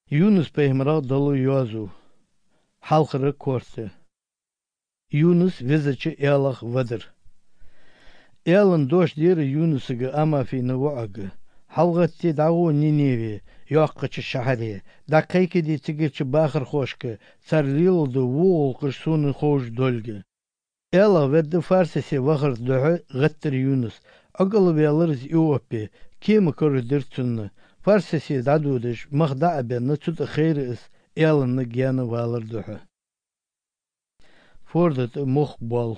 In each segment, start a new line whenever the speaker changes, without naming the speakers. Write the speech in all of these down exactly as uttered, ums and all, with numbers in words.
Yunus Peygamber dalı yozu. Halkırı korse. Yunus vizeci elach vadır. Elin doş diri Yunus'u ama fi nuvu'agı. Halgatti dağı Ninevi, yokkıçı şahari. Dakiki di tigirçi bakır hoşkı. Sarlildu vuğul kışsunu hoş dolgı. Ela veddi farsesi vakır döhü gıttır Yunus. Agalı veliriz iwopi. Kimi körü dirtsunnu. Farsesi dadudish mağda benni tut khayri is. Elin giyanı valır döhü. Fordet muhbal.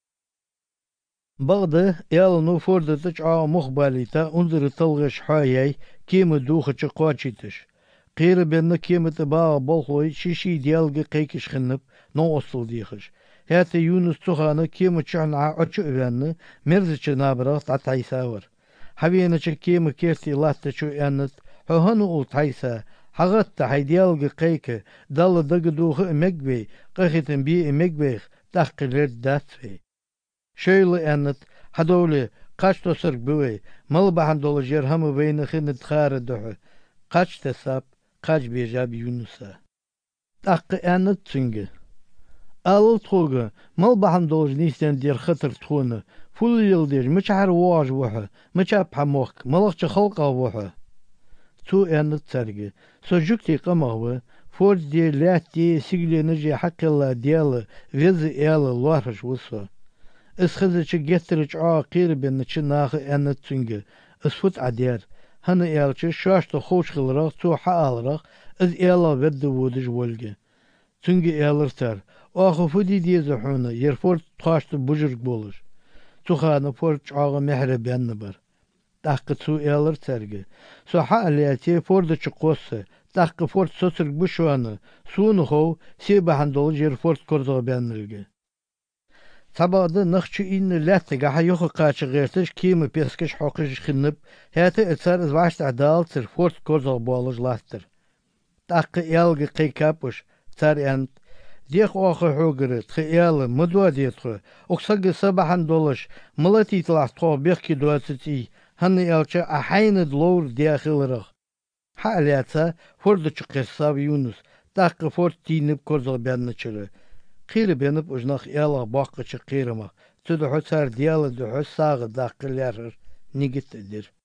Bagda elinu fordet çağa muhbalita undur talgış hayay kimi duhıçı qaçitish. Qeyri benni kimi tabağa bolhoy şişi diyalgı qeykiş xinip no asıl diyiş. Hatta Yunus tuhanı kimi çana açı övenni merziçi nabra tataysa var. Haviyanaçı kimi kerti lattaçı ennet hohanu ul taysa Hagatta haydiyalgı qeyki dalı dağı duhu emegvey qahitin bi emegvey tahqilir datsvey. Şöyle ennet hadoli kaç tosırg büvey mal bahan dolu jerhamı veyni xinit xarı duhu kaç tesap kaç bejab Yunus'a. Taqqı ennet çüngü. Alıl tuğu mal bahan dolu nisten dir xıtır tuğunu ful yıl dir mıçahar vaaj vuhu mıçah pamuk malakçı xalqa vuhu. Tu ennet sergi. Sojukti qamağı for di lat di sigleneci hakkalla diyalı vezi ela larış vusu. Isxızıçı getiriç ağa qiribin çi nağı ennet çüngü. Isfut ader. Hanı elçi şaştı hoş kılarak tu ha alarak iz ela veddi vudiş volge. Çüngü elirter. Ağı fudi diye zuhunu yer for taştı bujurg boluş. Tuhanı for çağı mehrebenni bar. Taqqı tu elir sergi. So ha aliyati forda çıqosu. Taqqı fort sosırg bu şuanı. Suunu hov sebahan dolu jer fort kordağı benilgi. Sabahda nıxçı inni latte gaha yoku qaçı gırtış kimi peskiş hoqiş xinip hati etsar iz vaşta adaltır fort kordağı bolaj lattır. Taqqı elgi qiykapuş tar ent Diyek oğu hugırı, tı eli, mıdva diyetği, oksagı sabahan doluş, mılat itlaş toğ bekki duatıtı, hanı elçi ahayını dlor diyakılırıq. Ha aliyatsa, fordu çıqısav Yunus, taqqı fort dinip korzal benni çırı. Qiri benip ujnaq ela baqqı çı qirimaq, tüdühü sar diyalı dühü sağı daqqı lərır, nigit edir.